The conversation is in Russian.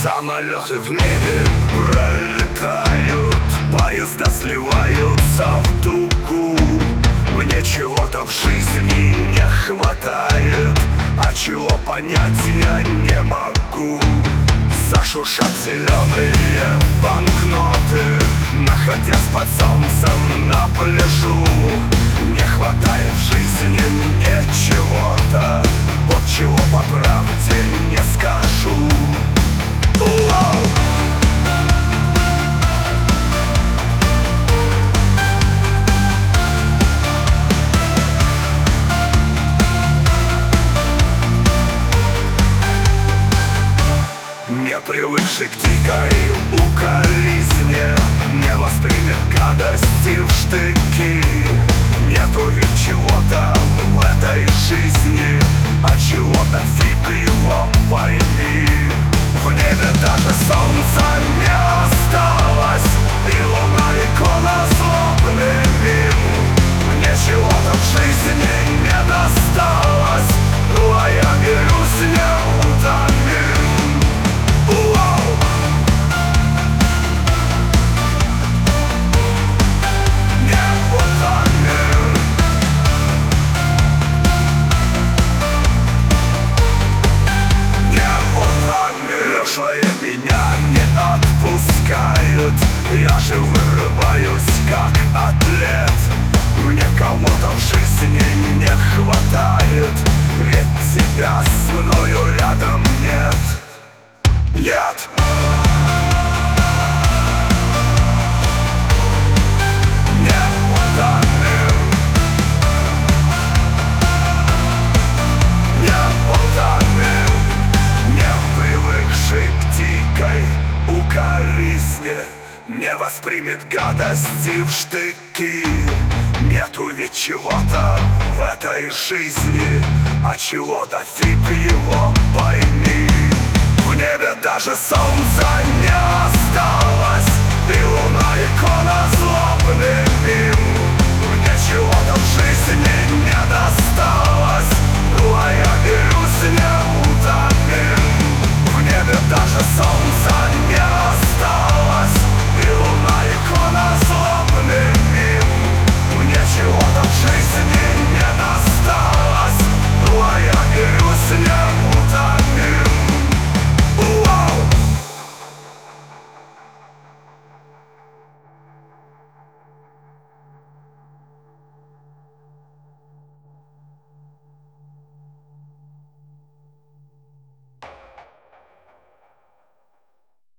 Самолеты в небе пролетают, поезда сливаются в дугу. Мне чего-то в жизни не хватает, а чего понять я не могу. Зашуршат зеленые банкноты, находясь под солнцем на пляжу. Не хватает в жизни мне чего-то, вот чего по правде не скажу. Не привыкший к дикой укоризне, не воспримет гадости в штыки. Нету ведь чего-то в этой жизни, а чего-то фиг его пойми. В небе даже солнца не осталось, и луна икона злобный мим. Мне чего-то в жизни не досталось, а я берусь неутомим. Прошлое меня не отпускает, я же вырываюсь как атлет. Мне кого-то в жизни не хватает, ведь тебя с мною рядом нет. Нет. Не воспримет гадости в штыки. Нету ведь чего-то в этой жизни, а чего-то фиг его пойми. В небе даже солнца не осталось, и луна икона злобный мим.